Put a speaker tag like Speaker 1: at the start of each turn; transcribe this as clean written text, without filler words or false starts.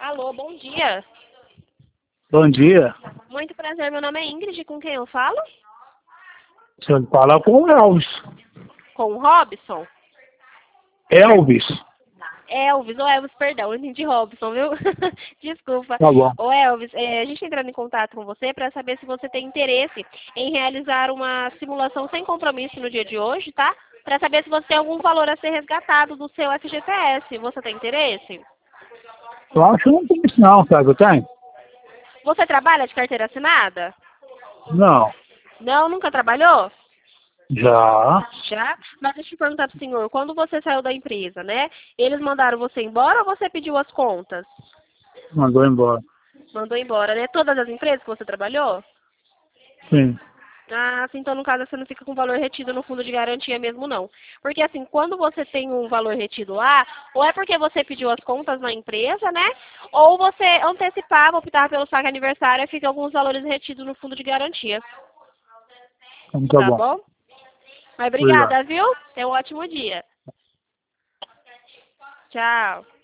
Speaker 1: Alô, bom dia.
Speaker 2: Bom dia.
Speaker 1: Muito prazer, meu nome é Ingrid, com quem eu falo?
Speaker 2: Você fala com o Elvis.
Speaker 1: Com o Robson?
Speaker 2: Elvis.
Speaker 1: Elvis, perdão, eu entendi Robson, viu? Desculpa.
Speaker 2: Tá bom.
Speaker 1: Ô Elvis, a gente está entrando em contato com você para saber se você tem interesse em realizar uma simulação sem compromisso no dia de hoje, tá? Para saber se você tem algum valor a ser resgatado do seu FGTS. Você tem interesse?
Speaker 2: Eu acho que não tem isso não, sabe? Eu tenho?
Speaker 1: Você trabalha de carteira assinada?
Speaker 2: Não.
Speaker 1: Não, nunca trabalhou?
Speaker 2: Já.
Speaker 1: Já? Mas deixa eu perguntar pro senhor, quando você saiu da empresa, né? Eles mandaram você embora ou você pediu as contas?
Speaker 2: Mandou embora.
Speaker 1: Mandou embora, né? Todas as empresas que você trabalhou?
Speaker 2: Sim.
Speaker 1: Ah, assim, então no caso você não fica com valor retido no fundo de garantia mesmo não. Porque assim, quando você tem um valor retido lá, ou é porque você pediu as contas na empresa, né? Ou você antecipava, optava pelo saque aniversário e fica alguns valores retidos no fundo de garantia.
Speaker 2: Então tá
Speaker 1: Tá
Speaker 2: bom.
Speaker 1: bom? Mas
Speaker 2: Obrigado.
Speaker 1: obrigada, viu? Tenha um ótimo dia. Tchau.